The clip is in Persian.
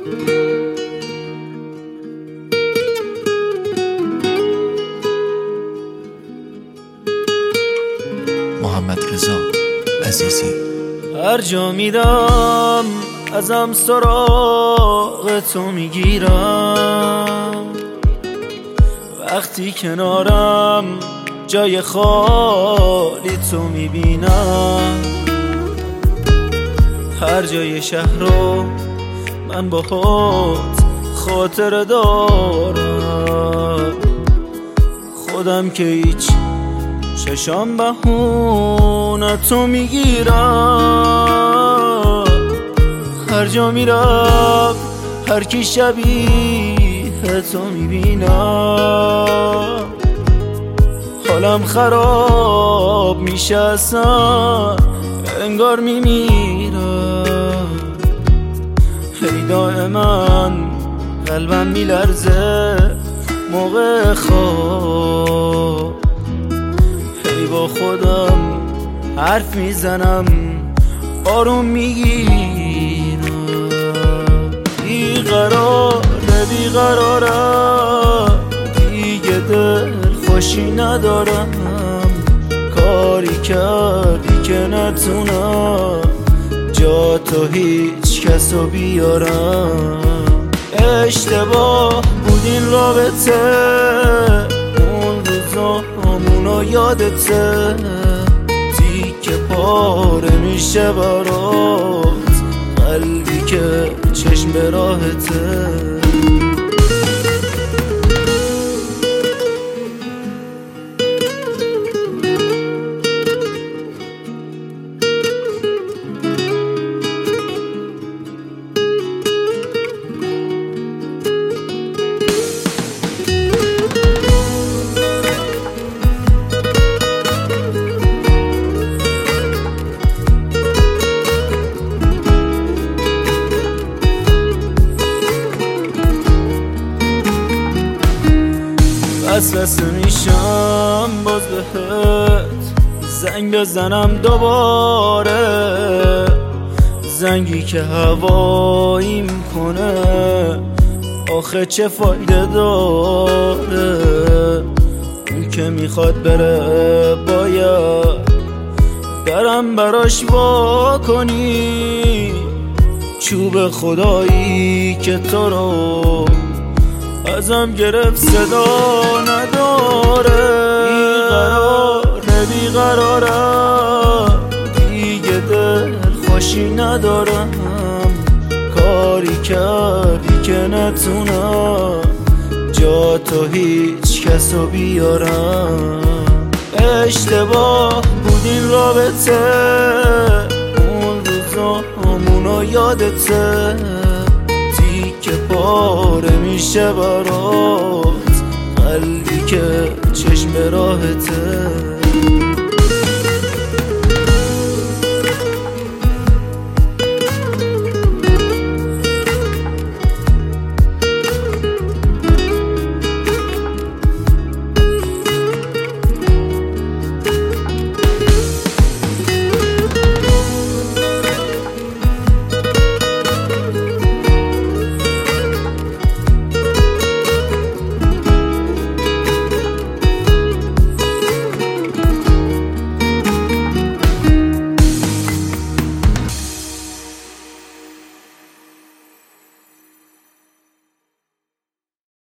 محمد رضا عزیزی. هر جا میرم ازم سراغ تو میگیرم، وقتی کنارم جای خالی تو میبینم. هر جای شهر رو من باهات خاطر دارم، خودم که هیچ چشام بهونه تو میگیرم. هر جا میرم هر کی شبیه تو میبینم، حالم خراب میشه اصلا انگار میمیرم. هی دائما قلبم میلرزه موقع خواب، هی با خودم حرف میزنم آروم میگیرم. بیقرارم دیگه دل خوشی ندارم، کاری کردی که نتونم جا تو هیچ کسو بیارم. اشتباه بود این رابطه، اون روزامونو یادته، تیکه پاره میشه برات قلبی که چشم به راهته. وسوسه میشم باز بهت زنگ بزنم دوباره، زنگی که هوایی میکنه آخه چه فایده داره. اون که میخواد بره باید برم براش وا کنی، چوب خدایی که تو رو ازم گرفت صدا نداره. بیقرارم دیگه دل خوشی ندارم، کاری کردی که نتونم جا تو هیچ کسو بیارم. اشتباه بود این رابطه، اون روزامونو یادته، که پاره میشه برات قلبی که چشم به راهته.